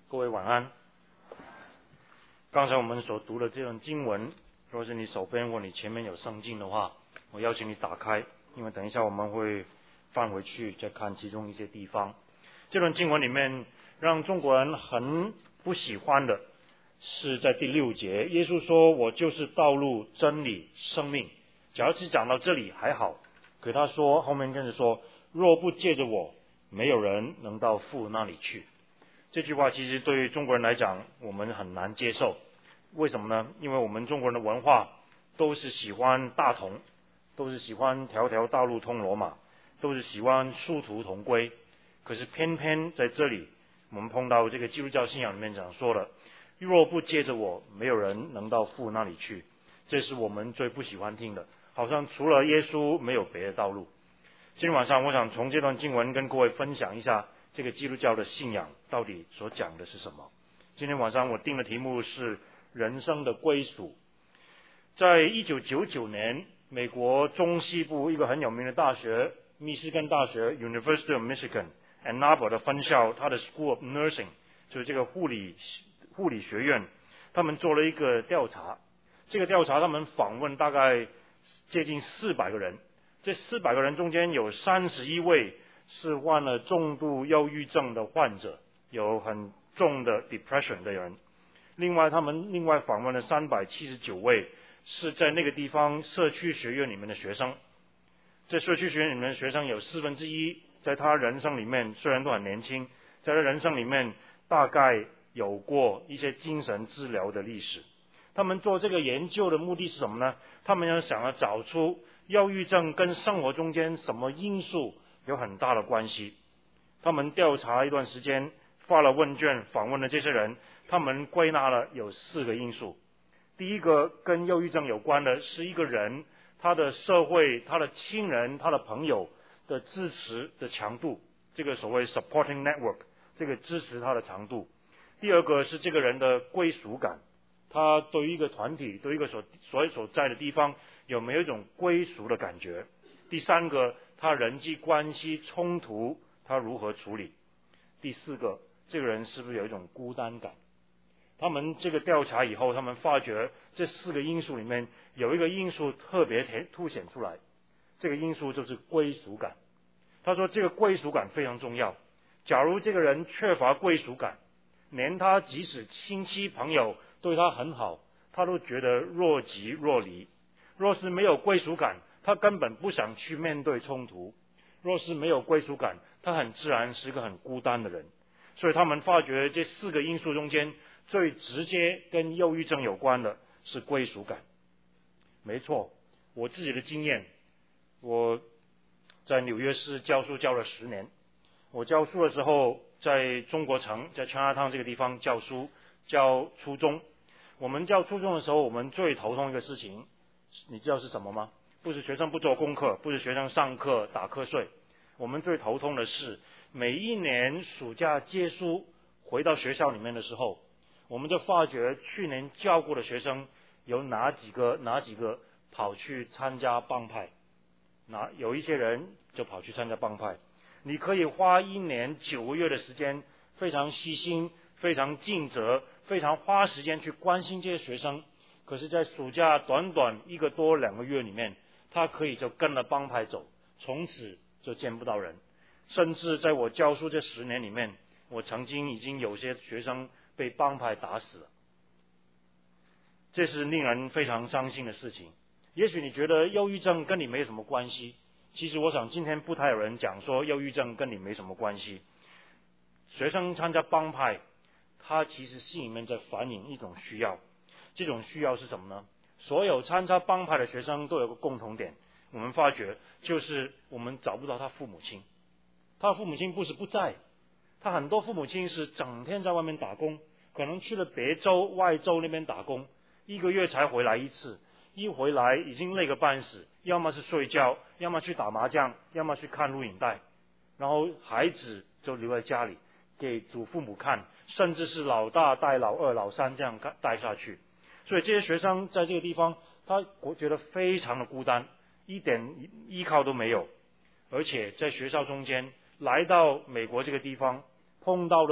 各位晚安。刚才我们所读的这段经文，若是你手边或你前面有圣经的话，我邀请你打开，因为等一下我们会翻回去再看其中一些地方。这段经文里面让中国人很不喜欢的是在第6节，耶稣说我就是道路真理生命。假如是讲到这里还好，可他说后面跟着说，若不借着我，没有人能到父那里去。这句话其实对于中国人来讲我们很难接受。为什么呢？因为我们中国人的文化都是喜欢大同，都是喜欢条条大路通罗马，都是喜欢殊途同归。可是偏偏在这里我们碰到这个基督教信仰里面讲说了，若不借着我，没有人能到父那里去。这是我们最不喜欢听的，好像除了耶稣没有别的道路。今天晚上我想从这段经文跟各位分享一下这个基督教的信仰到底所讲的是什么。今天晚上我定的题目是人生的归属。在1999年，美国中西部一个很有名的大学，密西根大学 University of Michigan Ann Arbor 的分校，它的 School of Nursing 就是这个护理学院，他们做了一个调查。这个调查他们访问大概接近400个人，这400个人中间有31位是患了重度忧郁症的患者，有很重的 depression 的人。他们另外访问了379位是在那个地方社区学院里面的学生。这社区学院里面的学生有1/4在他人生里面，虽然都很年轻，在他人生里面大概有过一些精神治疗的历史。他们做这个研究的目的是什么呢？他们要找出忧郁症跟生活中间什么因素有很大的关系。他们调查一段时间，发了问卷，访问了这些人，他们归纳了有4个因素。第一个跟忧郁症有关的是一个人他的社会、他的亲人、他的朋友的支持的强度，这个所谓 supporting network， 这个支持他的强度。第二个是这个人的归属感，他对于一个团体，对于一个所在的地方有没有一种归属的感觉。第3个，他人际关系冲突他如何处理。第4个，这个人是不是有一种孤单感。他们这个调查以后，他们发觉这4个因素里面有一个因素特别凸显出来，这个因素就是归属感。他说这个归属感非常重要，假如这个人缺乏归属感，连他即使亲戚朋友对他很好，他都觉得若即若离。若是没有归属感，他根本不想去面对冲突。若是没有归属感，他很自然是一个很孤单的人。所以他们发觉这4个因素中间最直接跟忧郁症有关的是归属感。没错，我自己的经验，我在纽约市教书教了10年。我教书的时候在中国城，在 Chinatown 这个地方教书，教初中。我们教初中的时候，我们最头痛一个事情，你知道是什么吗？不是学生不做功课，不是学生上课打瞌睡，我们最头痛的是每一年暑假结束回到学校里面的时候，我们就发觉去年教过的学生有哪几个跑去参加帮派，有一些人就跑去参加帮派。你可以花1年9个月的时间，非常细心，非常尽责，非常花时间去关心这些学生，可是在暑假短短1个多2个月里面，他可以就跟了帮派走，从此就见不到人。甚至在我教书这10年里面，我曾经已经有些学生被帮派打死了。这是令人非常伤心的事情。也许你觉得忧郁症跟你没什么关系，其实我想今天不太有人讲说忧郁症跟你没什么关系。学生参加帮派，他其实心里面在反映一种需要。这种需要是什么呢？所有参加帮派的学生都有个共同点，我们发觉就是我们找不到他父母亲。他的父母亲不是不在，他很多父母亲是整天在外面打工，可能去了别州外州那边打工，1个月才回来一次，一回来已经累个半死，要么是睡觉，要么去打麻将，要么去看录影带，然后孩子就留在家里给祖父母看，甚至是老大带老二老三这样带下去。所以这些学生在这个地方他觉得非常的孤单，一点依靠都没有。而且在学校中间来到美国这个地方，碰到了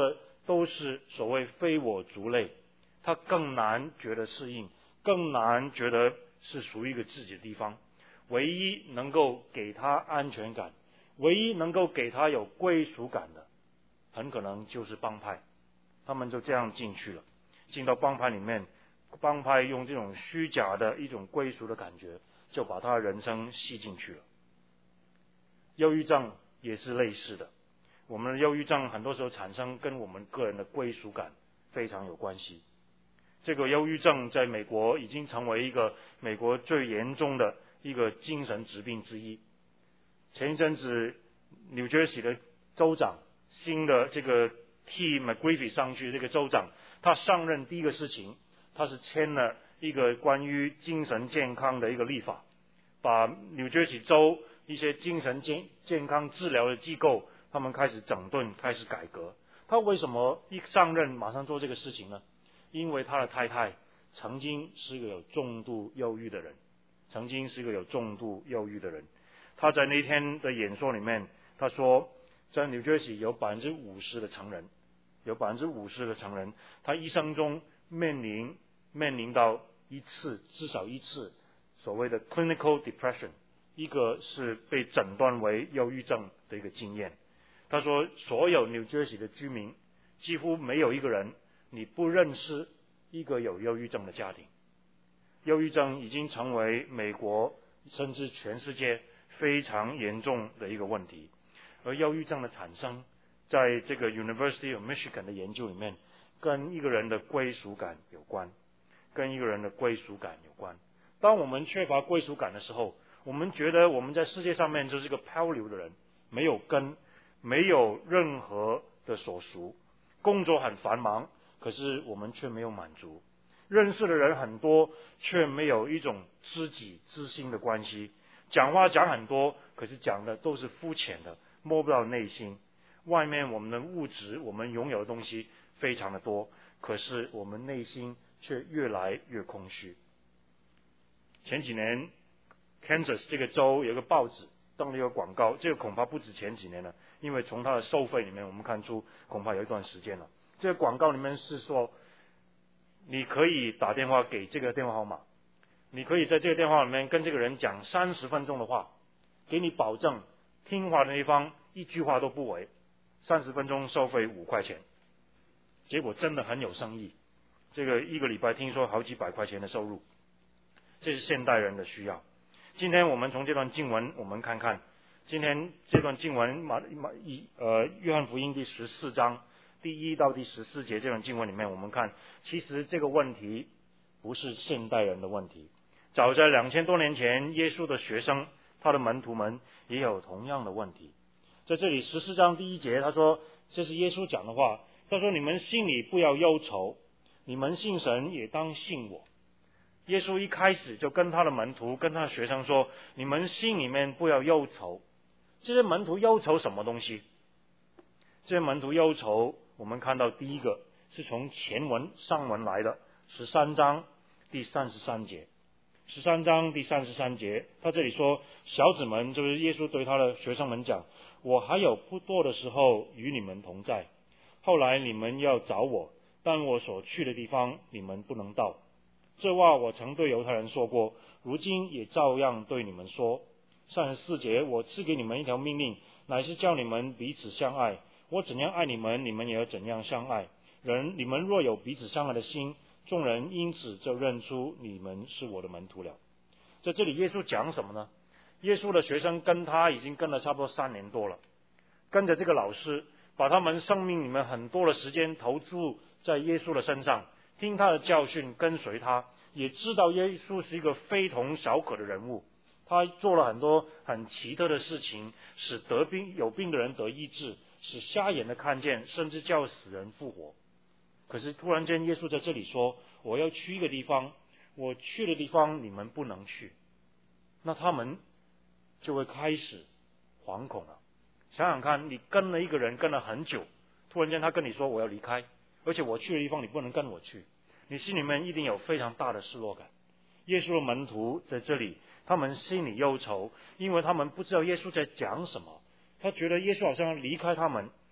都是所谓非我族类，他更难觉得适应，更难觉得是属于一个自己的地方。唯一能够给他安全感，唯一能够给他有归属感的，很可能就是帮派。他们就这样进去了，进到帮派里面，帮派用这种虚假的一种归属的感觉，就把他的人生吸进去了。忧郁症也是类似的，我们的忧郁症很多时候产生跟我们个人的归属感非常有关系。这个忧郁症在美国已经成为一个美国最严重的一个精神疾病之一。前一阵子 New Jersey 的州长，新的这个替 McGriffy 上去这个州长，他上任第一个事情，他是签了一个关于精神健康的一个立法，把 New Jersey 州一些精神健康治疗的机构，他们开始整顿，开始改革。他为什么一上任马上做这个事情呢？因为他的太太曾经是一个有重度忧郁的人，他在那天的演说里面，他说在 New Jersey 有 50% 的成人，他一生中面临到至少一次所谓的 clinical depression， 一个是被诊断为忧郁症的一个经验。他说所有 New Jersey 的居民几乎没有一个人你不认识一个有忧郁症的家庭。忧郁症已经成为美国甚至全世界非常严重的一个问题。而忧郁症的产生，在这个 University of Michigan 的研究里面，跟一个人的归属感有关。当我们缺乏归属感的时候，我们觉得我们在世界上面就是一个漂流的人，没有根，没有任何的所属，工作很繁忙，可是我们却没有满足，认识的人很多，却没有一种知己知心的关系，讲话讲很多，可是讲的都是肤浅的，摸不到内心。外面我们的物质，我们拥有的东西非常的多，可是我们内心却越来越空虚。前几年 Kansas 这个州有一个报纸登了一个广告，这个恐怕不止前几年了，因为从它的收费里面我们看出恐怕有一段时间了。这个广告里面是说，你可以打电话给这个电话号码，你可以在这个电话里面跟这个人讲30分钟的话，给你保证听话的那一方一句话都不为，30分钟收费5块钱。结果真的很有生意，这个一个礼拜听说好几百块钱的收入，这是现代人的需要。今天我们从这段经文我们看看，今天这段经文约翰福音第14章第1到第14节这段经文里面，我们看其实这个问题不是现代人的问题，早在2000多年前，耶稣的学生他的门徒们也有同样的问题。在这里14章第1节他说，这是耶稣讲的话，他说你们心里不要忧愁，你们信神也当信我。耶稣一开始就跟他的门徒跟他的学生说，你们心里面不要忧愁。这些门徒忧愁什么东西？这些门徒忧愁，我们看到第一个是从上文来的13章第33节。13章第33节他这里说，小子们，就是耶稣对他的学生们讲，我还有不多的时候与你们同在，后来你们要找我，但我所去的地方你们不能到。这话我曾对犹太人说过，如今也照样对你们说。34节，我赐给你们一条命令，乃是叫你们彼此相爱。我怎样爱你们，你们也要怎样相爱。你们若有彼此相爱的心，众人因此就认出你们是我的门徒了。在这里耶稣讲什么呢？耶稣的学生跟他已经跟了差不多3年多了，跟着这个老师，把他们生命里面很多的时间投注在耶稣的身上，听他的教训，跟随他，也知道耶稣是一个非同小可的人物。他做了很多很奇特的事情，使有病的人得医治，使瞎眼的看见，甚至叫死人复活。可是突然间耶稣在这里说，我要去一个地方，我去的地方你们不能去。那他们就会开始惶恐了。想想看，你跟了一个人跟了很久，突然间他跟你说我要离开，而且我去的地方你不能跟我去，你心里面一定有非常大的失落感。耶稣的门徒在这里，他们心里忧愁，因为他们不知道耶稣在讲什么，他觉得耶稣好像要离开他们。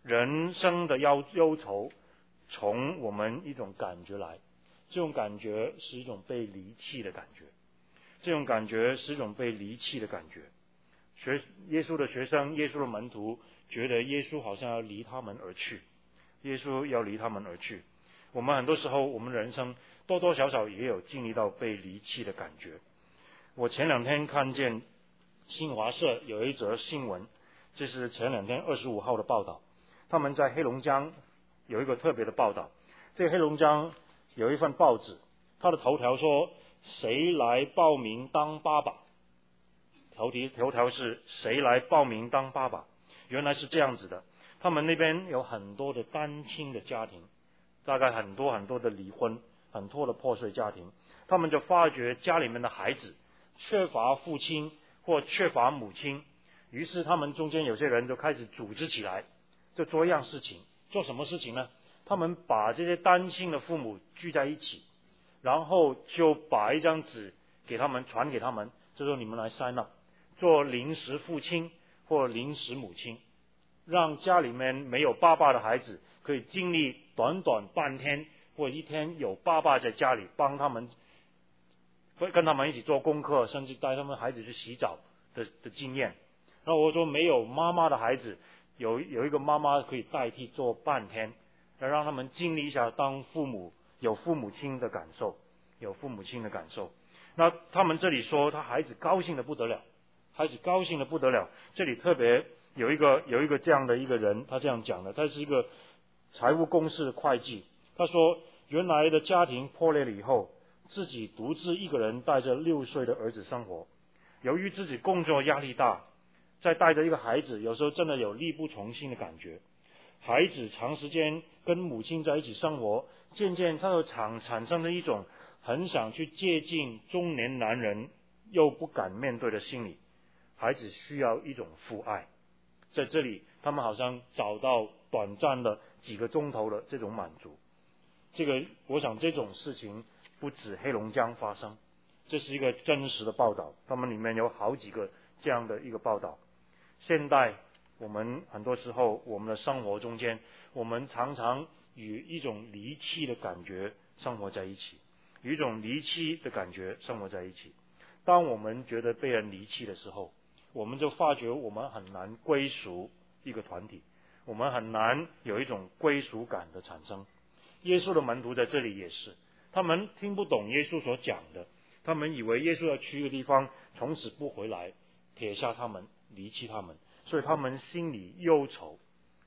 人生的忧愁从我们一种感觉来，这种感觉是一种被离弃的感觉，这种感觉是一种被离弃的感觉。耶稣的学生，耶稣的门徒觉得耶稣好像要离他们而去，耶稣要离他们而去。我们很多时候，我们人生多多少少也有经历到被离弃的感觉。我前2天看见新华社有一则新闻，这是前2天25号的报道，他们在黑龙江有一个特别的报道。这个黑龙江有一份报纸，它的头条说谁来报名当爸爸，头条是谁来报名当爸爸。原来是这样子的，他们那边有很多的单亲的家庭，大概很多的离婚，很多的破碎家庭，他们就发觉家里面的孩子缺乏父亲或缺乏母亲，于是他们中间有些人就开始组织起来，就做一样事情。做什么事情呢？他们把这些单亲的父母聚在一起，然后就把一张纸给他们，传给他们，就说你们来 sign up 做临时父亲或临时母亲，让家里面没有爸爸的孩子可以经历短短半天或1天有爸爸在家里帮他们，跟他们一起做功课，甚至带他们孩子去洗澡的经验。然后我说没有妈妈的孩子，有一个妈妈可以代替做半天，让他们经历一下当父母有父母亲的感受，有父母亲的感受。那他们这里说他孩子高兴的不得了，孩子高兴的不得了。这里特别有一个这样的一个人，他这样讲的，他是一个财务公司的会计。他说原来的家庭破裂了以后，自己独自一个人带着6岁的儿子生活，由于自己工作压力大，再带着一个孩子，有时候真的有力不从心的感觉。孩子长时间跟母亲在一起生活，渐渐他就产生了一种很想去接近中年男人又不敢面对的心理。孩子需要一种父爱，在这里他们好像找到短暂的几个钟头的这种满足。我想这种事情不止黑龙江发生，这是一个真实的报道，他们里面有好几个这样的一个报道。现代我们很多时候我们的生活中间，我们常常与一种离弃的感觉生活在一起，与一种离弃的感觉生活在一起。当我们觉得被人离弃的时候，我们就发觉我们很难归属一个团体，我们很难有一种归属感的产生。耶稣的门徒在这里也是，他们听不懂耶稣所讲的，他们以为耶稣要去一个地方从此不回来，撇下他们，离弃他们，所以他们心里忧愁，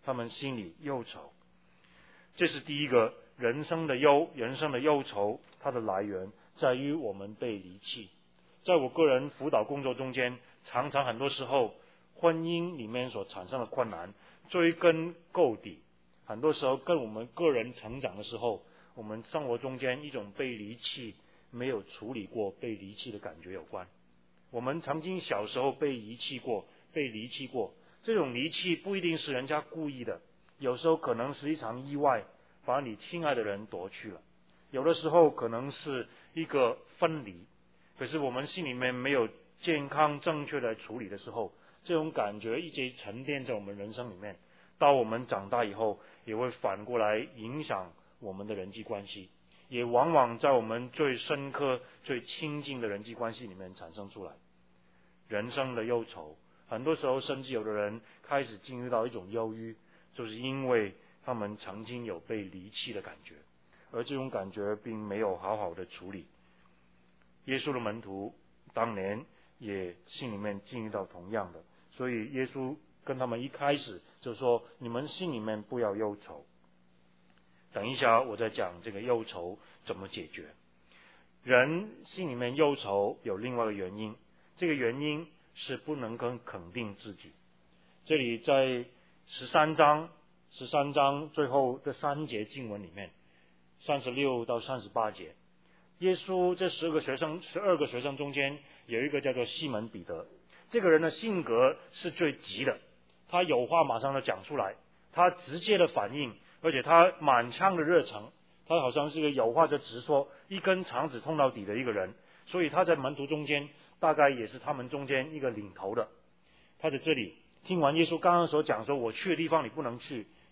这是第一个人生的忧愁，它的来源在于我们被离弃。在我个人辅导工作中间，常常很多时候婚姻里面所产生的困难追根究底，很多时候跟我们个人成长的时候，我们生活中间一种被离弃没有处理过被离弃的感觉有关。我们曾经小时候被离弃过，这种离弃不一定是人家故意的，有时候可能是一场意外把你亲爱的人夺去了，有的时候可能是一个分离，可是我们心里面没有健康正确的处理的时候，这种感觉一直沉淀在我们人生里面，到我们长大以后也会反过来影响我们的人际关系，也往往在我们最深刻最亲近的人际关系里面产生出来。人生的忧愁，很多时候甚至有的人开始进入到一种忧郁，就是因为他们曾经有被离弃的感觉，而这种感觉并没有好好的处理。耶稣的门徒当年也心里面经历到同样的，所以耶稣跟他们一开始就说，你们心里面不要忧愁。等一下我再讲这个忧愁怎么解决。人心里面忧愁有另外一个原因，这个原因是不能更肯定自己。这里在13章最后的3节经文里面，36到38节，耶稣这12个学生中间有一个叫做西门彼得，这个人的性格是最急的，他有话马上就讲出来，他直接的反应，而且他满腔的热诚，他好像是一个有话就直说，一根肠子通到底的一个人，所以他在门徒中间大概也是他们中间一个领头的。他在这里听完耶稣刚刚所讲说，我去的地方你不能去，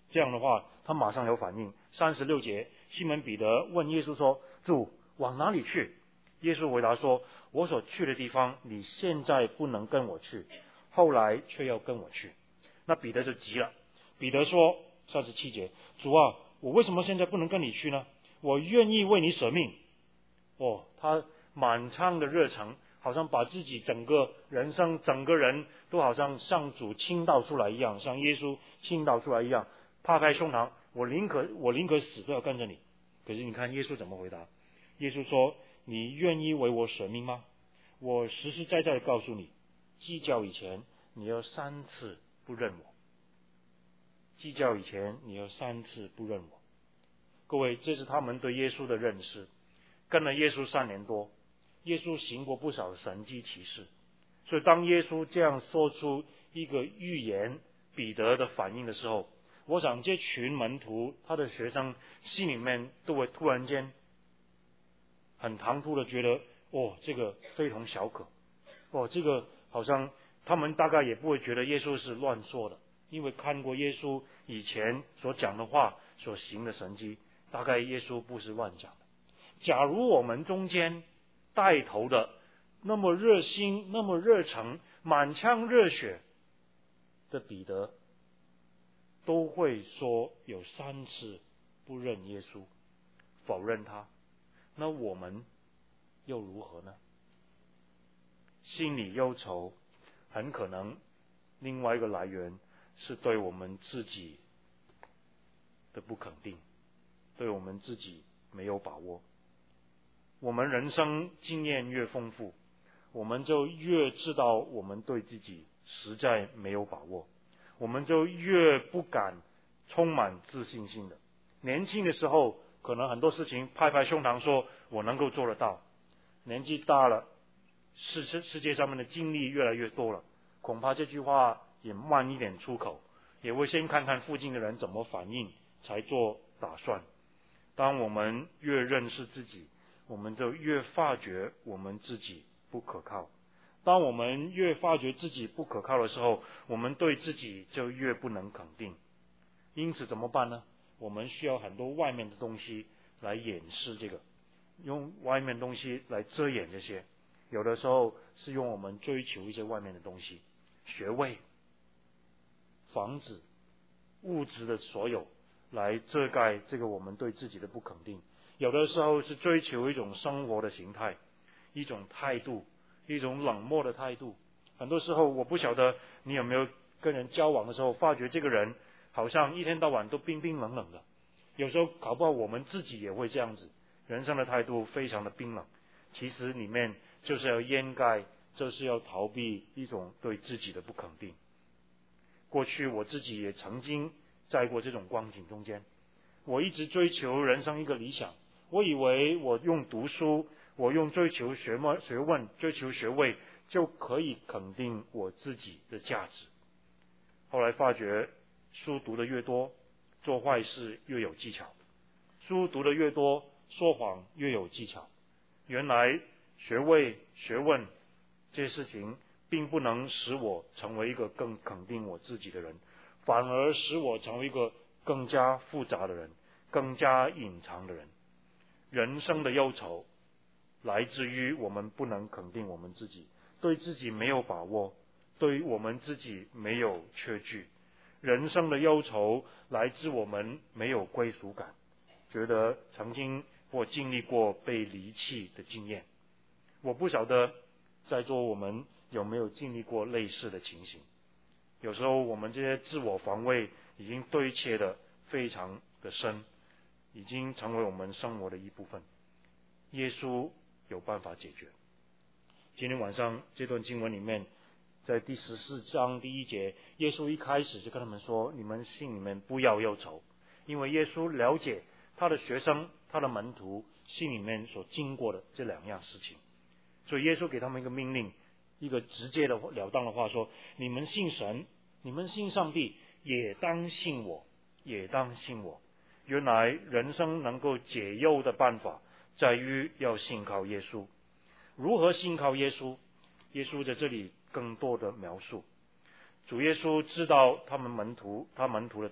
这样的话，他马上有反应。36节，西门彼得问耶稣说：主，往哪里去？耶稣回答说：我所去的地方，你现在不能跟我去，后来却要跟我去。那彼得就急了。彼得说37节，主啊，我为什么现在不能跟你去呢？我愿意为你舍命。他满腔的热诚，好像把自己整个人生整个人都好像向主倾倒出来一样，像耶稣倾倒出来一样，拍开胸膛，我宁可死都要跟着你。可是你看耶稣怎么回答？耶稣说：你愿意为我舍命吗？我实实在在的告诉你，鸡叫以前你要3次不认我。鸡叫以前你要3次不认我。各位，这是他们对耶稣的认识。跟了耶稣3年多，耶稣行过不少的神迹奇事，所以当耶稣这样说出一个预言，彼得的反应的时候，我想这群门徒他的学生心里面都会突然间很唐突的觉得，这个非同小可，这个好像他们大概也不会觉得耶稣是乱说的，因为看过耶稣以前所讲的话，所行的神迹，大概耶稣不是乱讲的。假如我们中间带头的那么热心、那么热诚、满腔热血的彼得都会说有3次不认耶稣，否认他，那我们又如何呢？心里忧愁，很可能另外一个来源是对我们自己的不肯定，对我们自己没有把握。我们人生经验越丰富，我们就越知道我们对自己实在没有把握，我们就越不敢充满自信心的。年轻的时候可能很多事情拍拍胸膛说我能够做得到，年纪大了，世界上面的经历越来越多了，恐怕这句话也慢一点出口，也会先看看附近的人怎么反应才做打算。当我们越认识自己，我们就越发觉我们自己不可靠。当我们越发觉自己不可靠的时候，我们对自己就越不能肯定。因此怎么办呢？我们需要很多外面的东西来掩饰这个，用外面的东西来遮掩这些。有的时候是用我们追求一些外面的东西，学位、房子、物质的所有，来遮盖这个我们对自己的不肯定。有的时候是追求一种生活的形态，一种态度，一种冷漠的态度。很多时候我不晓得你有没有跟人交往的时候，发觉这个人好像一天到晚都冰冰冷冷的。有时候搞不好我们自己也会这样子，人生的态度非常的冰冷，其实里面就是要掩盖，就是要逃避一种对自己的不肯定。过去我自己也曾经在过这种光景中间，我一直追求人生一个理想，我以为我用读书，我用追求学问、追求学位就可以肯定我自己的价值。后来发觉书读得越多，做坏事越有技巧，书读得越多，说谎越有技巧。原来学位、学问这些事情并不能使我成为一个更肯定我自己的人，反而使我成为一个更加复杂的人，更加隐藏的人。人生的忧愁来自于我们不能肯定我们自己，对自己没有把握，对我们自己没有确据。人生的忧愁来自我们没有归属感，觉得曾经或经历过被离弃的经验。我不晓得在座我们有没有经历过类似的情形。有时候我们这些自我防卫已经堆砌得非常的深，已经成为我们生活的一部分。耶稣有办法解决。今天晚上这段经文里面，在第14章第1节，耶稣一开始就跟他们说，你们心里面不要忧愁，因为耶稣了解他的学生、他的门徒心里面所经过的这2样事情，所以耶稣给他们一个命令，一个直接的了当的话说，你们信神，你们信上帝，也当信我，也当信我。原来人生能够解忧的办法在于要信靠耶稣。如何信靠耶稣？耶稣在这里更多的描述，主耶稣知道他门徒的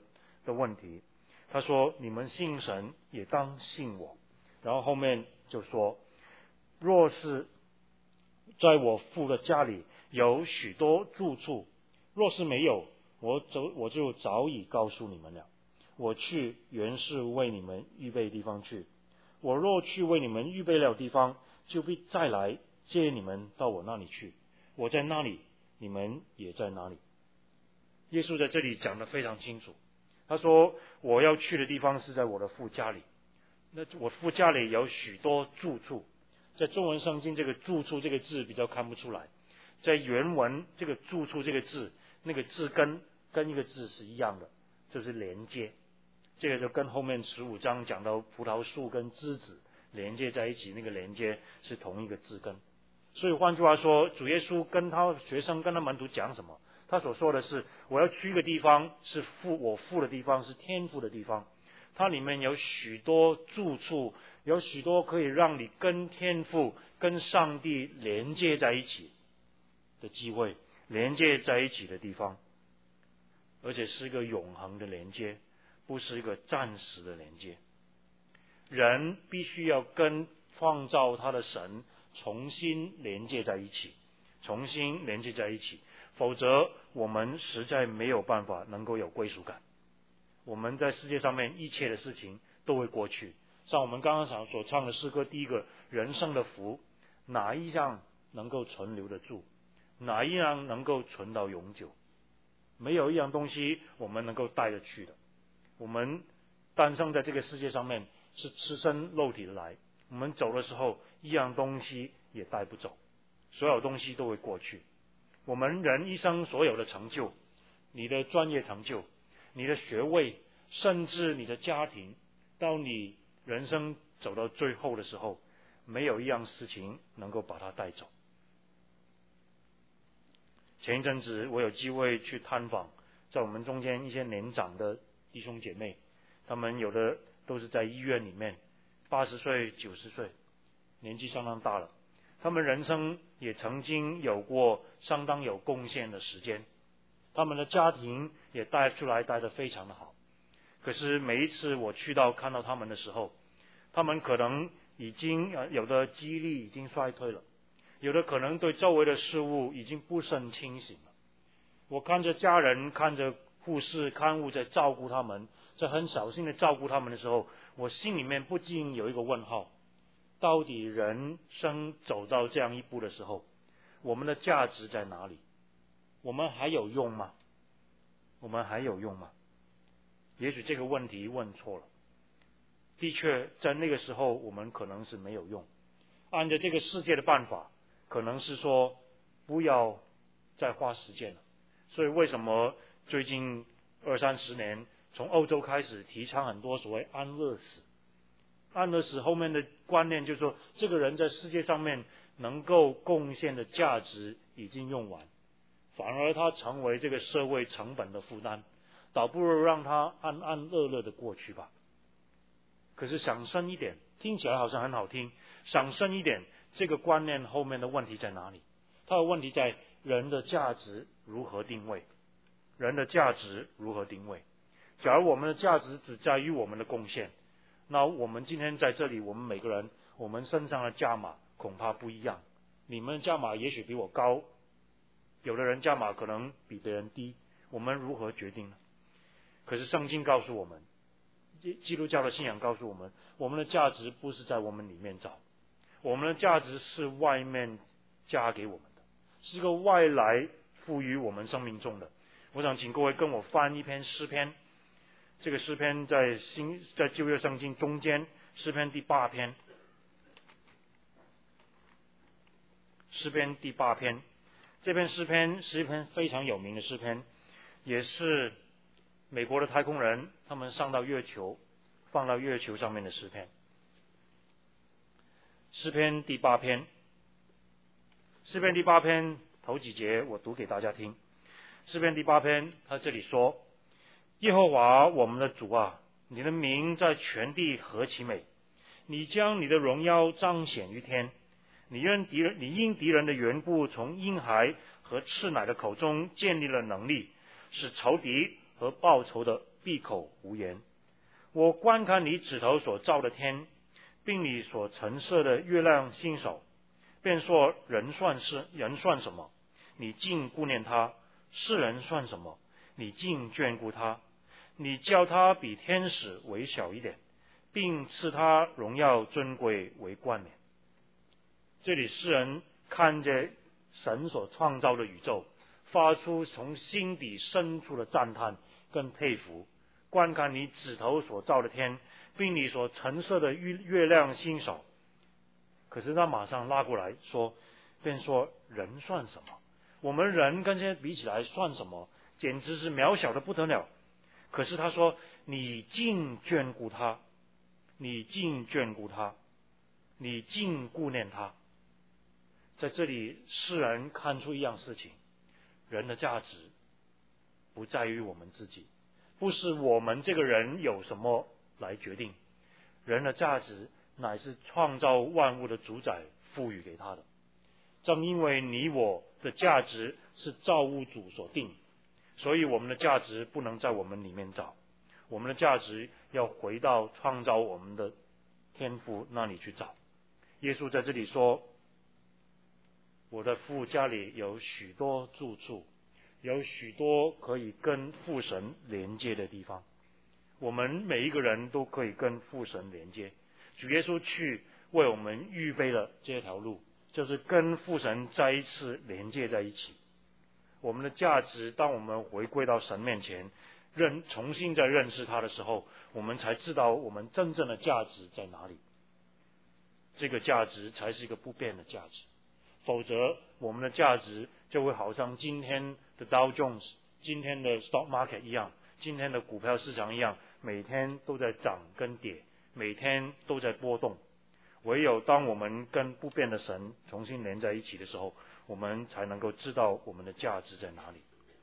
的问题。他说你们信神也当信我。然后后面就说，若是在我父的家里有许多住处，若是没有，我就早已告诉你们了。我去原是为你们预备地方去。我若去为你们预备了地方，就必再来接你们到我那里去。我在那里，你们也在那里。耶稣在这里讲得非常清楚。他说我要去的地方是在我的父家里。那我父家里有许多住处。在中文圣经这个住处这个字比较看不出来，在原文这个住处这个字，那个字跟一个字是一样的，就是连接。这个就跟后面15章讲到葡萄树跟枝子连接在一起，那个连接是同一个字根。所以换句话说，主耶稣跟他学生跟他门徒讲什么？他所说的是，我要去一个地方，是我父的地方，是天父的地方。它里面有许多住处，有许多可以让你跟天父跟上帝连接在一起的机会，连接在一起的地方，而且是一个永恒的连接，不是一个暂时的连接。人必须要跟创造他的神重新连接在一起，否则我们实在没有办法能够有归属感。我们在世界上面一切的事情都会过去，像我们刚刚所唱的诗歌，第一个人生的福，哪一样能够存留得住？哪一样能够存到永久？没有一样东西我们能够带得去的。我们诞生在这个世界上面是赤身肉体的来，我们走的时候一样东西也带不走，所有东西都会过去。我们人一生所有的成就，你的专业成就，你的学位，甚至你的家庭，到你人生走到最后的时候，没有一样事情能够把它带走。前一阵子我有机会去探访在我们中间一些年长的弟兄姐妹，他们有的都是在医院里面80岁90岁，年纪相当大了。他们人生也曾经有过相当有贡献的时间，他们的家庭也带出来带得非常的好。可是每一次我去到看到他们的时候，他们可能已经有的记忆力已经衰退了，有的可能对周围的事物已经不甚清醒了。我看着家人，看着护士看护在照顾他们，在很小心的照顾他们的时候，我心里面不禁有一个问号，到底人生走到这样一步的时候，我们的价值在哪里？我们还有用吗？也许这个问题问错了。的确在那个时候我们可能是没有用，按照这个世界的办法，可能是说不要再花时间了。所以为什么最近20-30年从欧洲开始提倡很多所谓安乐死？安乐死后面的观念就是说，这个人在世界上面能够贡献的价值已经用完，反而他成为这个社会成本的负担，倒不如让他安安乐乐的过去吧。可是想深一点，听起来好像很好听，想深一点，这个观念后面的问题在哪里？它的问题在人的价值如何定位。假如我们的价值只在于我们的贡献，那我们今天在这里，我们每个人我们身上的价码恐怕不一样。你们的价码也许比我高，有的人价码可能比别人低，我们如何决定呢？可是圣经告诉我们，基督教的信仰告诉我们，我们的价值不是在我们里面找，我们的价值是外面加给我们的，是个外来赋予我们生命中的。我想请各位跟我翻一篇诗篇，这个诗篇在旧约圣经中间，诗篇第8篇。诗篇第8篇，这篇诗篇是一篇非常有名的诗篇，也是美国的太空人他们上到月球，放到月球上面的诗篇。诗篇第8篇，诗篇第8篇头几节我读给大家听。诗篇第8篇，他这里说：耶和华我们的主啊，你的名在全地何其美！你将你的荣耀彰显于天。你因敌人的缘故，从婴孩和赤奶的口中建立了能力，使仇敌和报仇的闭口无言。我观看你指头所造的天，并你所陈设的月亮星宿，便说人算什么？你竟顾念他；世人算什么？你竟眷顾他？你叫他比天使为小一点，并赐他荣耀尊贵为冠冕。这里诗人看着神所创造的宇宙，发出从心底深处的赞叹跟佩服。观看你指头所造的天，并你所陈设的月亮星宿。可是他马上拉过来说，便说人算什么？我们人跟这些比起来算什么？简直是渺小的不得了。可是他说，你竟眷顾他，你竟眷顾他，你竟顾念他。在这里，诗人看出一样事情：人的价值不在于我们自己，不是我们这个人有什么来决定，人的价值乃是创造万物的主宰赋予给他的。正因为你我的价值是造物主所定，所以我们的价值不能在我们里面找，我们的价值要回到创造我们的天父那里去找。耶稣在这里说，我的父家里有许多住处，有许多可以跟父神连接的地方。我们每一个人都可以跟父神连接，主耶稣去为我们预备了这条路，就是跟父神再一次连接在一起。我们的价值，当我们回归到神面前，重新再认识他的时候，我们才知道我们真正的价值在哪里。这个价值才是一个不变的价值，否则我们的价值就会好像今天的 Dow Jones、今天的 Stock Market 一样，今天的股票市场一样，每天都在涨跟跌，每天都在波动。唯有当我们跟不变的神重新连在一起的时候，我们才能够知道我们的价值在哪里。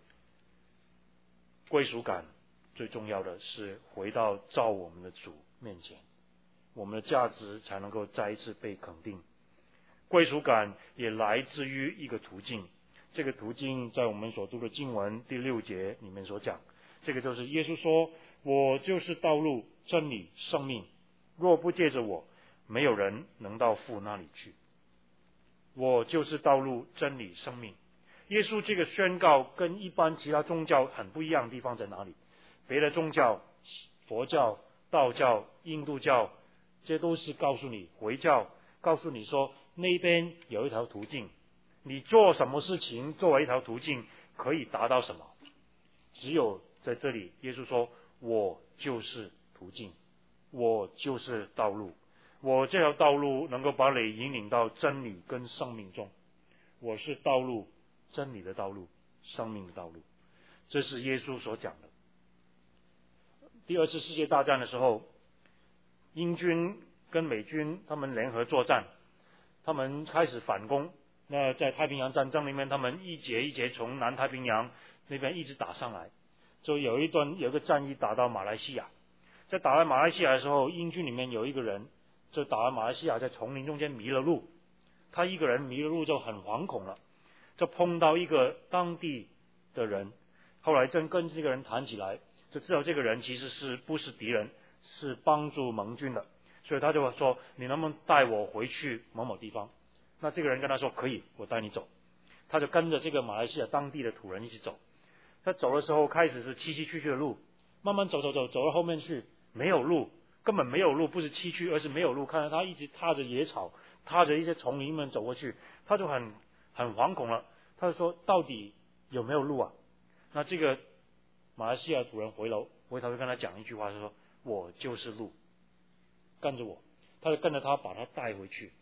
归属感最重要的是回到造我们的主面前，我们的价值才能够再一次被肯定。归属感也来自于一个途径，这个途径在我们所读的经文第6节里面所讲，这个就是耶稣说，我就是道路真理生命，若不借着我，没有人能到父那里去。我就是道路真理生命。耶稣这个宣告跟一般其他宗教很不一样的地方在哪里？别的宗教，佛教、道教、印度教，这都是告诉你，回教告诉你说那边有一条途径，你做什么事情作为一条途径可以达到什么。只有在这里耶稣说，我就是途径，我就是道路，我这条道路能够把你引领到真理跟生命中。我是道路，真理的道路，生命的道路。这是耶稣所讲的。第2次世界大战的时候，英军跟美军他们联合作战，他们开始反攻。那在太平洋战争里面，他们一节一节从南太平洋那边一直打上来，就有个战役打到马来西亚。在打到马来西亚的时候，英军里面有一个人就打到马来西亚，在丛林中间迷了路，他一个人迷了路就很惶恐了，就碰到一个当地的人，后来真跟这个人谈起来，就知道这个人其实不是敌人，是帮助盟军的，所以他就说，你能不能带我回去某某地方？那这个人跟他说，可以，我带你走。他就跟着这个马来西亚当地的土人一起走。他走的时候开始是崎崎岖岖的路，慢慢走到后面去没有路，根本没有路，不是崎岖，而是没有路。看到他一直踏着野草，踏着一些丛林们走过去，他就很惶恐了。他就说，到底有没有路啊？那这个马来西亚土人回头就跟他讲一句话，就说，我就是路，跟着我。他就跟着他把他带回去，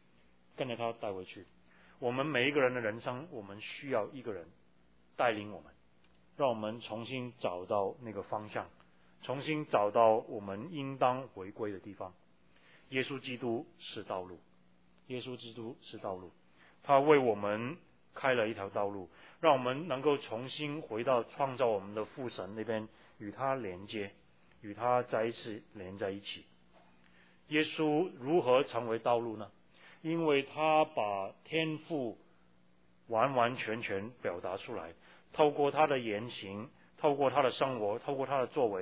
我们每一个人的人生，我们需要一个人带领我们，让我们重新找到那个方向，重新找到我们应当回归的地方。耶稣基督是道路，耶稣基督是道路，他为我们开了一条道路，让我们能够重新回到创造我们的父神那边，与他连接，与他再一次连在一起。耶稣如何成为道路呢？因为他把天父完完全全表达出来，透过他的言行，透过他的生活，透过他的作为，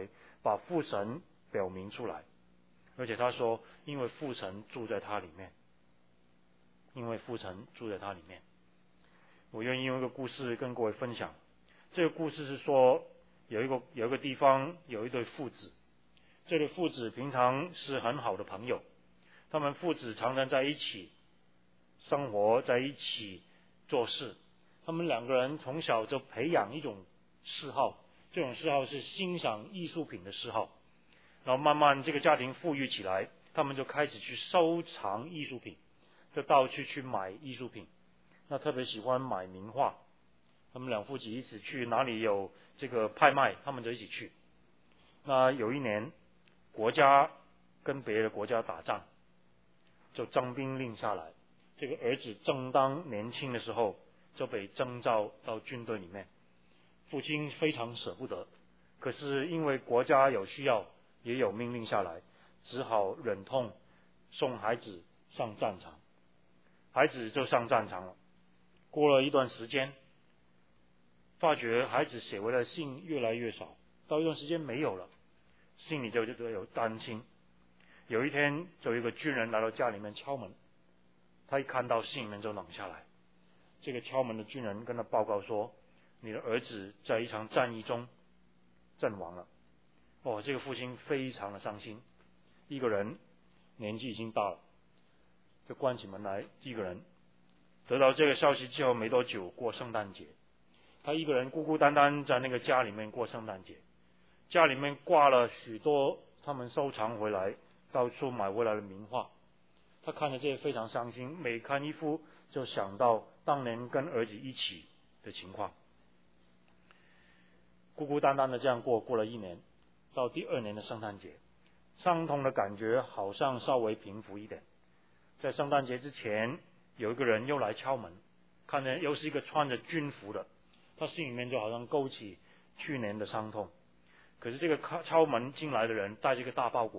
把父神表明出来，而且他说，因为父神住在他里面，因为父神住在他里面。我愿意用一个故事跟各位分享。这个故事是说，有一个地方有一对父子，这对父子平常是很好的朋友，他们父子常常在一起生活，在一起做事。他们两个人从小就培养一种嗜好，这种嗜好是欣赏艺术品的嗜好。然后慢慢这个家庭富裕起来，他们就开始去收藏艺术品，就到处去买艺术品。那特别喜欢买名画，他们两父子一起去哪里有这个拍卖，他们就一起去。那有一年，国家跟别的国家打仗，就征兵令下来，这个儿子正当年轻的时候就被征召到军队里面。父亲非常舍不得，可是因为国家有需要，也有命令下来，只好忍痛送孩子上战场。孩子就上战场了。过了一段时间，发觉孩子写回来的信越来越少，到一段时间没有了，心里就有担心。有一天，就有一个军人来到家里面敲门，他一看到信里面就冷下来。这个敲门的军人跟他报告说，你的儿子在一场战役中阵亡了。这个父亲非常的伤心，一个人年纪已经大了，就关起门来一个人。得到这个消息之后没多久，过圣诞节，他一个人孤孤单单在那个家里面过圣诞节。家里面挂了许多他们收藏回来到处买回来的名画，他看着这些非常伤心，每看一幅就想到当年跟儿子一起的情况。孤孤单单的这样过了一年，到第二年的圣诞节，伤痛的感觉好像稍微平复一点。在圣诞节之前，有一个人又来敲门，看见又是一个穿着军服的，他心里面就好像勾起去年的伤痛。可是这个敲门进来的人带着一个大包裹，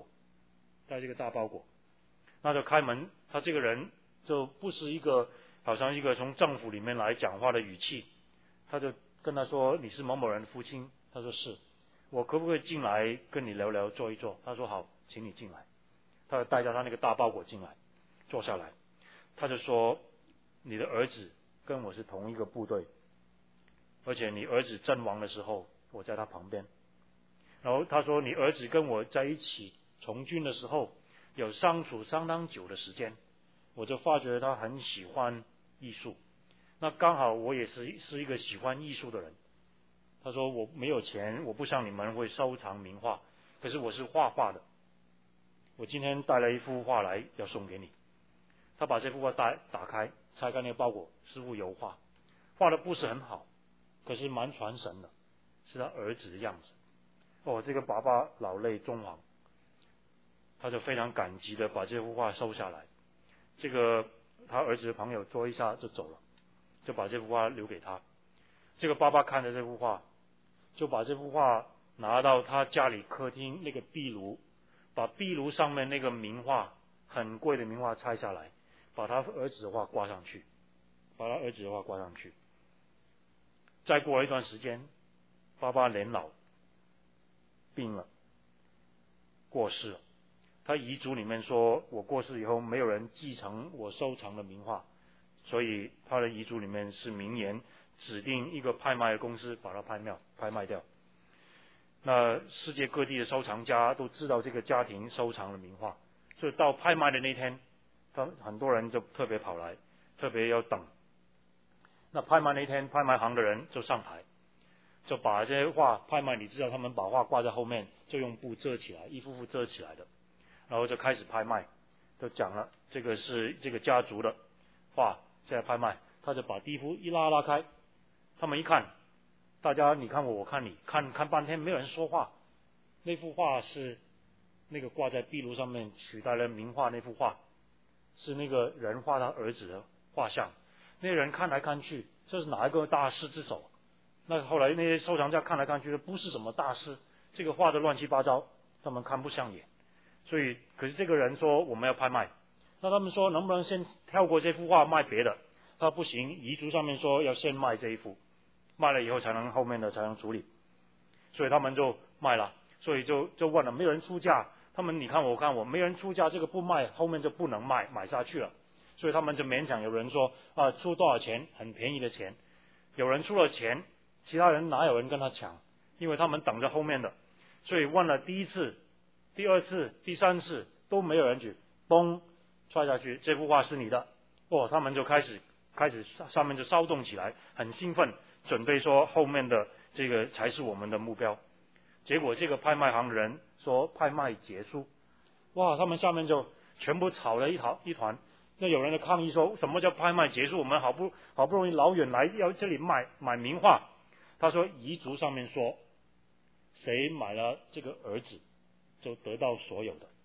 那就开门，他这个人就不是一个好像一个从政府里面来讲话的语气，他就跟他说，你是某某人的父亲？他说是。我可不可以进来跟你聊聊坐一坐？他说好，请你进来。他就带着他那个大包裹进来，坐下来。他就说，你的儿子跟我是同一个部队，而且你儿子阵亡的时候我在他旁边。然后他说，你儿子跟我在一起从军的时候有相处相当久的时间，我就发觉他很喜欢艺术，那刚好我也是一个喜欢艺术的人。他说，我没有钱，我不像你们会收藏名画，可是我是画画的，我今天带了一幅画来要送给你。他把这幅画打开，拆开那个包裹，是幅油画，画的不是很好，可是蛮传神的，是他儿子的样子。这个爸爸老泪纵横，他就非常感激的把这幅画收下来。这个他儿子的朋友坐一下就走了，就把这幅画留给他。这个爸爸看着这幅画，就把这幅画拿到他家里客厅那个壁炉，把壁炉上面那个名画，很贵的名画拆下来，把他儿子的画挂上去。再过了一段时间，爸爸年老病了，过世了。他遗嘱里面说，我过世以后没有人继承我收藏的名画，所以他的遗嘱里面是明言指定一个拍卖的公司把它拍卖掉。那世界各地的收藏家都知道这个家庭收藏的名画，所以到拍卖的那天，很多人就特别跑来，特别要等。那拍卖那天，拍卖行的人就上台，就把这些画拍卖，你知道他们把画挂在后面，就用布遮起来，一幅幅遮起来的，然后就开始拍卖，就讲了这个是这个家族的画，现在拍卖。他就把第一幅一拉开，他们一看，大家你看我看你，看半天没有人说话。那幅画是那个挂在壁炉上面取代了名画那幅画，是那个人画他儿子的画像。那些人看来看去，这是哪一个大师之手？那后来那些收藏家看来看去，不是什么大师，这个画的乱七八糟，他们看不上眼。所以，可是这个人说我们要拍卖，那他们说能不能先跳过这幅画卖别的？他说不行，遗嘱上面说要先卖这一幅，卖了以后后面的才能处理。所以他们就卖了。 所以就问了，没有人出价，他们你看我看我，没人出价，这个不卖，后面就不能买下去了，所以他们就勉强有人说出多少钱，很便宜的钱，有人出了钱，其他人哪有人跟他抢，因为他们等着后面的，所以问了第一次、第二次、第三次都没有人举，嘣踹下去，这幅画是你的，他们就开始上面就骚动起来，很兴奋，准备说后面的这个才是我们的目标。结果这个拍卖行的人说拍卖结束，他们下面就全部吵了一团。那有人的抗议说，什么叫拍卖结束？我们好不容易老远来要这里买名画。他说遗嘱上面说，谁买了这个儿子，就得到所有的。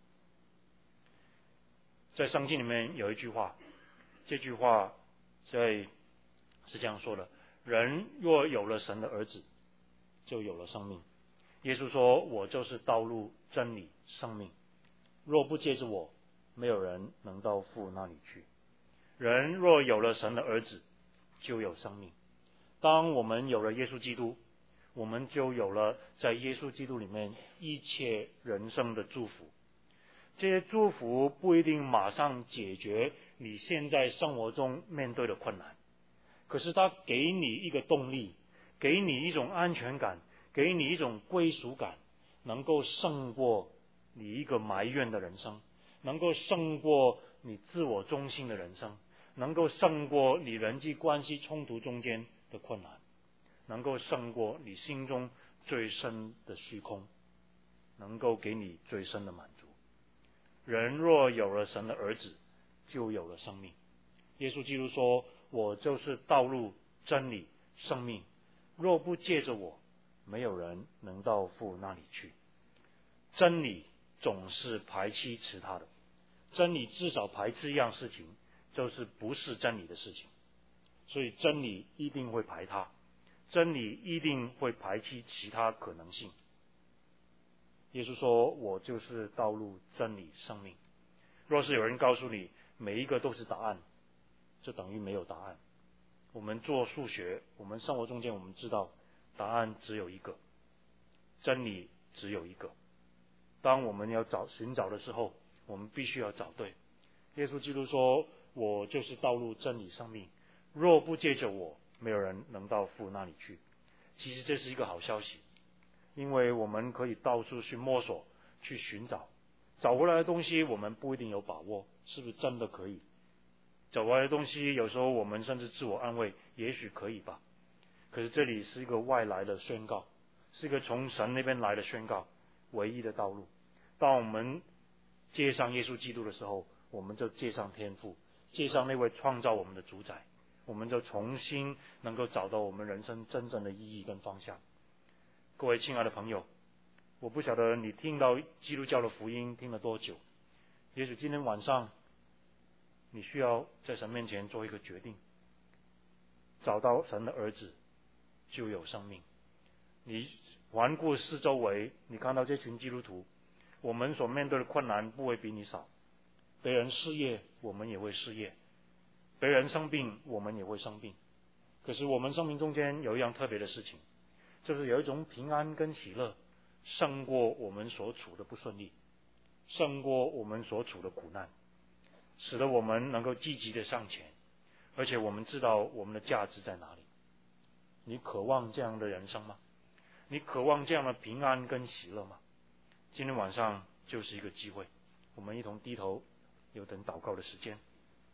在圣经里面有一句话，这句话是这样说的：人若有了神的儿子，就有了生命。耶稣说，我就是道路、真理、生命，若不借着我，没有人能到父那里去。人若有了神的儿子，就有生命。当我们有了耶稣基督，我们就有了在耶稣基督里面一切人生的祝福。这些祝福不一定马上解决你现在生活中面对的困难，可是它给你一个动力，给你一种安全感，给你一种归属感，能够胜过你一个埋怨的人生，能够胜过你自我中心的人生，能够胜过你人际关系冲突中间的困难，能够胜过你心中最深的虚空，能够给你最深的满足。人若有了神的儿子，就有了生命。耶稣基督说，我就是道路、真理、生命，若不借着我，没有人能到父那里去。真理总是排斥其他的，真理至少排斥一样事情，就是不是真理的事情，所以真理一定会排他，真理一定会排斥其他可能性。耶稣说，我就是道路、真理、生命。若是有人告诉你每一个都是答案，就等于没有答案。我们做数学，我们生活中间我们知道答案只有一个，真理只有一个。当我们要寻找的时候，我们必须要找对。耶稣基督说，我就是道路、真理、生命，若不借着我，没有人能到父那里去。其实这是一个好消息，因为我们可以到处去摸索，去寻找，找回来的东西我们不一定有把握是不是真的可以，找回来的东西有时候我们甚至自我安慰，也许可以吧。可是这里是一个外来的宣告，是一个从神那边来的宣告，唯一的道路。当我们接上耶稣基督的时候，我们就接上天父，接上那位创造我们的主宰，我们就重新能够找到我们人生真正的意义跟方向。各位亲爱的朋友，我不晓得你听到基督教的福音听了多久，也许今天晚上你需要在神面前做一个决定，找到神的儿子就有生命。你环顾四周围，你看到这群基督徒，我们所面对的困难不会比你少，别人失业我们也会失业，别人生病我们也会生病，可是我们生命中间有一样特别的事情，就是有一种平安跟喜乐，胜过我们所处的不顺利，胜过我们所处的苦难，使得我们能够积极的上前，而且我们知道我们的价值在哪里。你渴望这样的人生吗？你渴望这样的平安跟喜乐吗？今天晚上就是一个机会，我们一同低头，有等祷告的时间。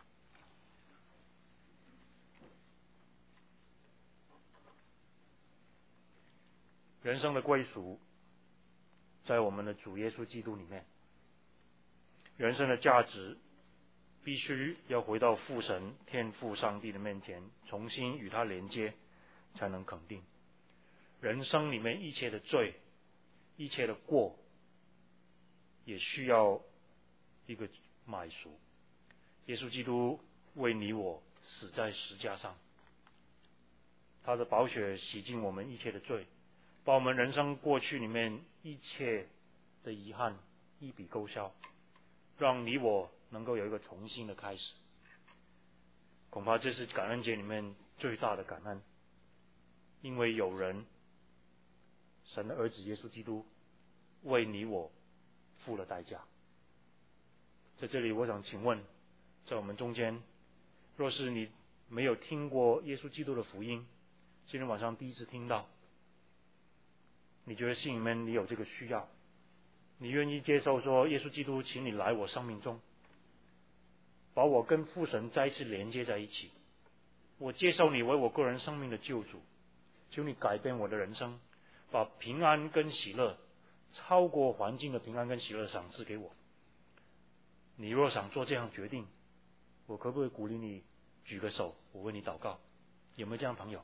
人生的归属在我们的主耶稣基督里面，人生的价值必须要回到父神天父上帝的面前，重新与他连接，才能肯定。人生里面一切的罪，一切的过，也需要一个买赎。耶稣基督为你我死在十架上，他的宝血洗净我们一切的罪，把我们人生过去里面一切的遗憾一笔勾销，让你我能够有一个重新的开始。恐怕这是感恩节里面最大的感恩，因为有人，神的儿子耶稣基督为你我付了代价。在这里我想请问，在我们中间，若是你没有听过耶稣基督的福音，今天晚上第一次听到，你觉得心里面你有这个需要，你愿意接受说，耶稣基督请你来我生命中，把我跟父神再一次连接在一起，我接受你为我个人生命的救主，求你改变我的人生，把平安跟喜乐超过环境的平安跟喜乐赏赐给我。你若想做这样决定，我可不可以鼓励你举个手，我为你祷告？有没有这样朋友？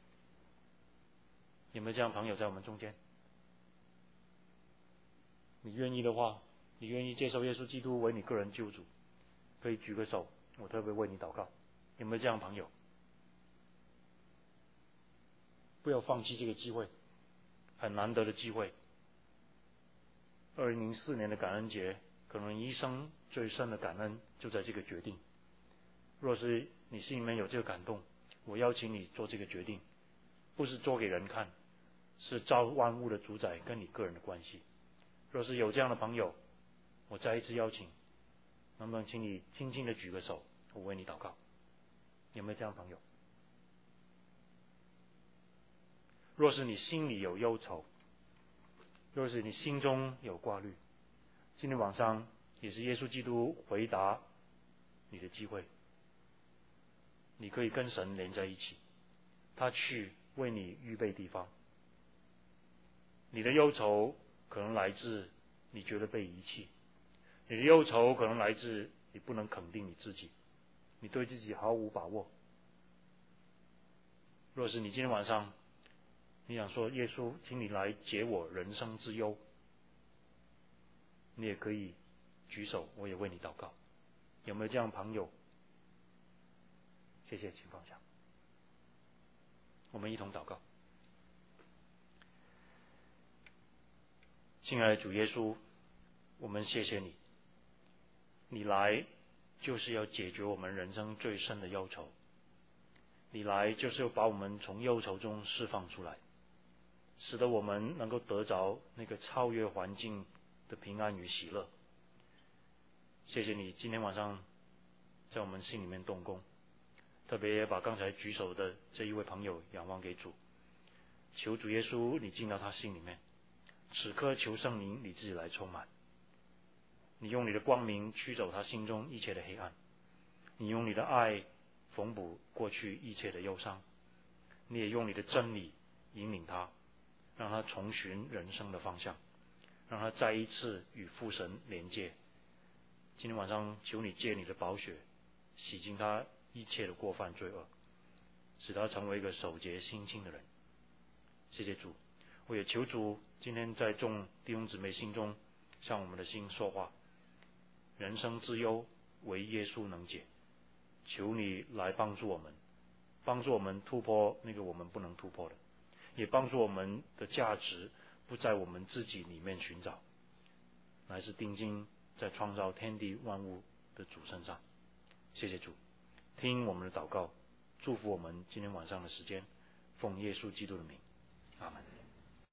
有没有这样朋友在我们中间？你愿意的话，你愿意接受耶稣基督为你个人救主，可以举个手，我特别为你祷告。有没有这样朋友？不要放弃这个机会，很难得的机会。2004年的感恩节，可能一生最深的感恩就在这个决定。若是你心里面有这个感动，我邀请你做这个决定，不是做给人看，是造万物的主宰跟你个人的关系。若是有这样的朋友，我再一次邀请，能不能请你轻轻的举个手，我为你祷告？有没有这样的朋友？若是你心里有忧愁，若是你心中有挂虑，今天晚上也是耶稣基督回答你的机会。你可以跟神连在一起，他去为你预备地方。你的忧愁可能来自你觉得被遗弃，你的忧愁可能来自你不能肯定你自己，你对自己毫无把握。若是你今天晚上你想说，耶稣请你来解我人生之忧，你也可以举手，我也为你祷告。有没有这样的朋友？谢谢，请放下。我们一同祷告。亲爱的主耶稣，我们谢谢你，你来就是要解决我们人生最深的忧愁，你来就是要把我们从忧愁中释放出来，使得我们能够得着那个超越环境的平安与喜乐。谢谢你今天晚上在我们心里面动工，特别也把刚才举手的这一位朋友仰望给主，求主耶稣你进到他心里面，此刻求圣灵你自己来充满，你用你的光明驱走他心中一切的黑暗，你用你的爱缝补过去一切的忧伤，你也用你的真理引领他，让他重寻人生的方向，让他再一次与父神连接。今天晚上求你借你的宝血洗净他一切的过犯罪恶，使他成为一个守节心清的人。谢谢主，我也求主今天在众弟兄姊妹心中向我们的心说话。人生之忧唯耶稣能解，求你来帮助我们，帮助我们突破那个我们不能突破的，也帮助我们的价值不在我们自己里面寻找，乃是定睛在创造天地万物的主身上。谢谢主，听我们的祷告，祝福我们今天晚上的时间，奉耶稣基督的名，阿们。